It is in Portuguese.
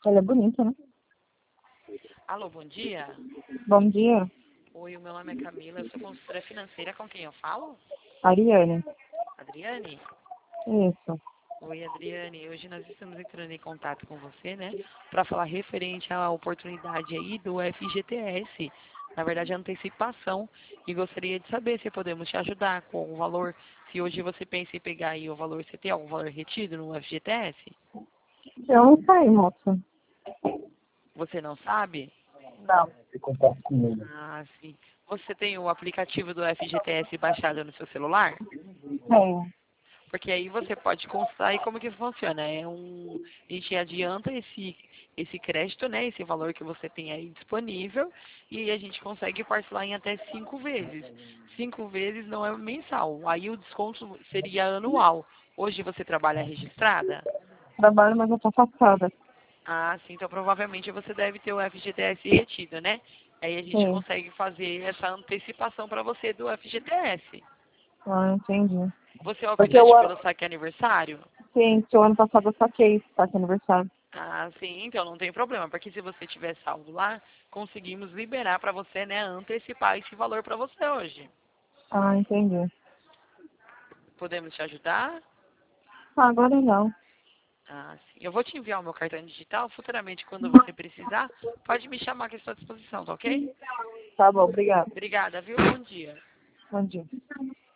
Ela é bonita, né? Alô, bom dia. Bom dia, Oi, o meu nome é Camila, eu sou consultora financeira, com quem eu falo? Ariane. Adriane? Isso. Oi, Adriane, hoje nós estamos entrando em contato com você, né, para falar referente à oportunidade aí do FGTS, na verdade, a antecipação, e gostaria de saber se podemos te ajudar com o valor, se hoje você pensa em pegar aí o valor, você tem algum valor retido no FGTS? Eu não sei, moça. Você não sabe? Não. Você contato com ele. Ah, sim. Você tem o aplicativo do FGTS baixado no seu celular? Tenho. Porque aí você pode consultar e como que funciona. A gente adianta esse crédito, né? Esse valor que você tem aí disponível e a gente consegue parcelar em até 5 vezes. 5 vezes não é mensal. Aí o desconto seria anual. Hoje você trabalha registrada? Trabalho, mas eu tô afastada. Ah, sim. Então provavelmente você deve ter o FGTS retido, né? Aí a gente Sim. consegue fazer essa antecipação para você do FGTS. Ah, entendi. Você é o Porque eu, optante pelo saque aniversário? sim, que o ano passado eu saquei, tá, que é aniversário. Ah, sim, então não tem problema, porque se você tiver saldo lá, conseguimos liberar para você, né, antecipar esse valor para você hoje. Ah, entendi. Podemos te ajudar? Ah, agora não. Ah, sim. Eu vou te enviar o meu cartão digital, futuramente, quando você precisar, pode me chamar que eu estou à disposição, tá ok? Tá bom, obrigada. Obrigada, viu? Bom dia. Bom dia.